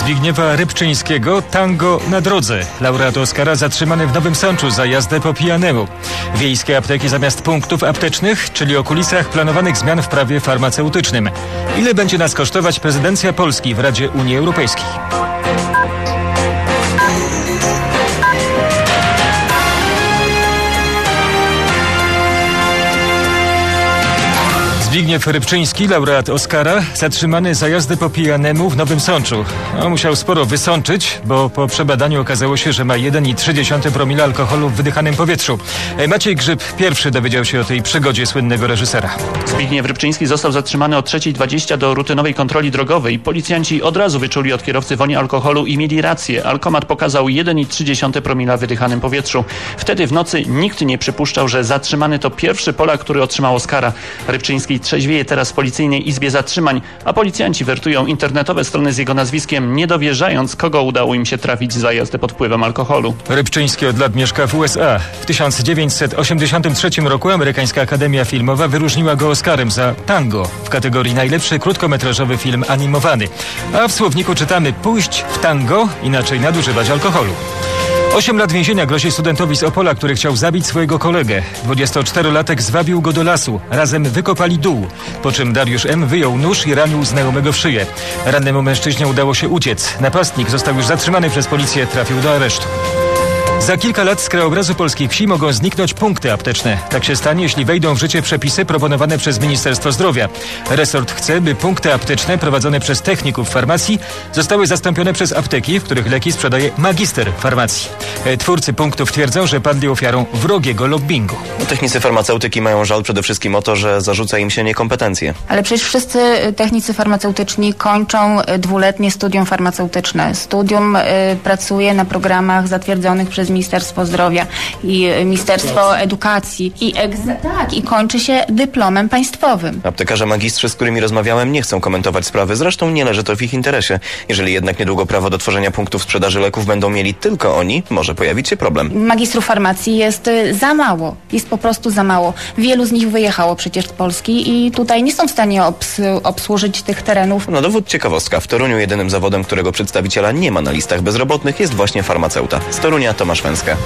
Zbigniewa Rybczyńskiego tango na drodze. Laureat Oscara zatrzymany w Nowym Sączu za jazdę po pijanemu. Wiejskie apteki zamiast punktów aptecznych, czyli o kulisach planowanych zmian w prawie farmaceutycznym. Ile będzie nas kosztować prezydencja Polski w Radzie Unii Europejskiej? Zbigniew Rybczyński, laureat Oscara, zatrzymany za jazdę po pijanemu w Nowym Sączu. Musiał sporo wysączyć, bo po przebadaniu okazało się, że ma 1,3 promila alkoholu w wydychanym powietrzu. Maciej Grzyb pierwszy dowiedział się o tej przygodzie słynnego reżysera. Zbigniew Rybczyński został zatrzymany o 3:20 do rutynowej kontroli drogowej. Policjanci od razu wyczuli od kierowcy wonię alkoholu i mieli rację. Alkomat pokazał 1,3 promila w wydychanym powietrzu. Wtedy w nocy nikt nie przypuszczał, że zatrzymany to pierwszy Polak, który otrzymał Oscara. Rybczyński trzeźwieje teraz w policyjnej izbie zatrzymań, a policjanci wertują internetowe strony z jego nazwiskiem, nie dowierzając, kogo udało im się trafić za jazdę pod wpływem alkoholu. Rybczyński od lat mieszka w USA. W 1983 roku amerykańska Akademia Filmowa wyróżniła go Oscarem za Tango w kategorii najlepszy krótkometrażowy film animowany. A w słowniku czytamy: pójść w tango, inaczej nadużywać alkoholu. 8 lat więzienia grozi studentowi z Opola, który chciał zabić swojego kolegę. 24-latek zwabił go do lasu. Razem wykopali dół, po czym Dariusz M. wyjął nóż i ranił znajomego w szyję. Rannemu mężczyźnie udało się uciec. Napastnik został już zatrzymany przez policję, trafił do aresztu. Za kilka lat z krajobrazu polskiej wsi mogą zniknąć punkty apteczne. Tak się stanie, jeśli wejdą w życie przepisy proponowane przez Ministerstwo Zdrowia. Resort chce, by punkty apteczne prowadzone przez techników farmacji zostały zastąpione przez apteki, w których leki sprzedaje magister farmacji. Twórcy punktów twierdzą, że padli ofiarą wrogiego lobbingu. Technicy farmaceutyki mają żal przede wszystkim o to, że zarzuca im się niekompetencje. Ale przecież wszyscy technicy farmaceutyczni kończą 2-letnie studium farmaceutyczne. Studium pracuje na programach zatwierdzonych przez Ministerstwo Zdrowia i Ministerstwo Edukacji i kończy się dyplomem państwowym. Aptekarze magistrzy, z którymi rozmawiałem, nie chcą komentować sprawy. Zresztą nie leży to w ich interesie. Jeżeli jednak niedługo prawo do tworzenia punktów sprzedaży leków będą mieli tylko oni, może pojawić się problem. Magistrów farmacji jest za mało. Jest po prostu za mało. Wielu z nich wyjechało przecież z Polski i tutaj nie są w stanie obsłużyć tych terenów. Na dowód ciekawostka. W Toruniu jedynym zawodem, którego przedstawiciela nie ma na listach bezrobotnych, jest właśnie farmaceuta. Z Torunia Tomasz Węska.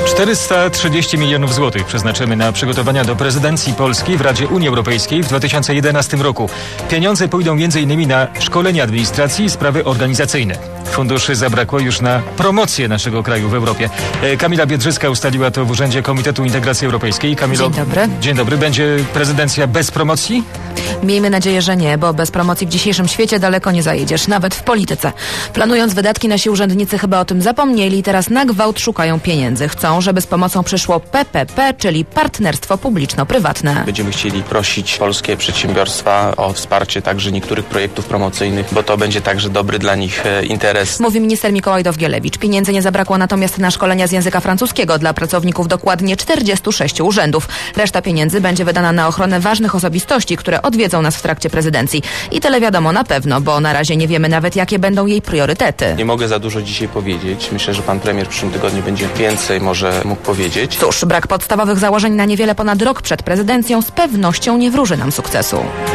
430 milionów złotych przeznaczymy na przygotowania do prezydencji Polski w Radzie Unii Europejskiej w 2011 roku. Pieniądze pójdą m.in. na szkolenie administracji i sprawy organizacyjne. Funduszy zabrakło już na promocję naszego kraju w Europie. Kamila Biedrzycka ustaliła to w Urzędzie Komitetu Integracji Europejskiej. Kamilo, dzień dobry. Dzień dobry. Będzie prezydencja bez promocji? Miejmy nadzieję, że nie, bo bez promocji w dzisiejszym świecie daleko nie zajedziesz, nawet w polityce. Planując wydatki, nasi urzędnicy chyba o tym zapomnieli i teraz na gwałt szukają pieniędzy. Chcą, żeby z pomocą przyszło PPP, czyli partnerstwo publiczno-prywatne. Będziemy chcieli prosić polskie przedsiębiorstwa o wsparcie także niektórych projektów promocyjnych, bo to będzie także dobry dla nich interes. Mówi minister Mikołaj Dowgielewicz. Pieniędzy nie zabrakło natomiast na szkolenia z języka francuskiego dla pracowników dokładnie 46 urzędów. Reszta pieniędzy będzie wydana na ochronę ważnych osobistości, które odwiedzą nas w trakcie prezydencji. I tyle wiadomo na pewno, bo na razie nie wiemy nawet, jakie będą jej priorytety. Nie mogę za dużo dzisiaj powiedzieć. Myślę, że pan premier w przyszłym tygodniu będzie więcej może mógł powiedzieć. Cóż, brak podstawowych założeń na niewiele ponad rok przed prezydencją z pewnością nie wróży nam sukcesu.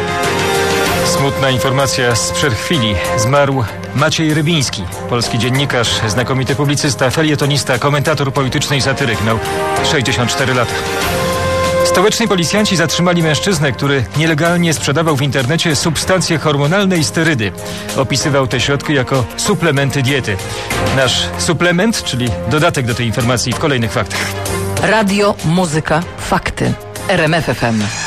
Smutna informacja sprzed chwili. Zmarł Maciej Rybiński, polski dziennikarz, znakomity publicysta, felietonista, komentator polityczny i satyryk. Miał 64 lata. Stołeczni policjanci zatrzymali mężczyznę, który nielegalnie sprzedawał w internecie substancje hormonalne i sterydy. Opisywał te środki jako suplementy diety. Nasz suplement, czyli dodatek do tej informacji w kolejnych faktach. Radio, muzyka, fakty. RMF FM.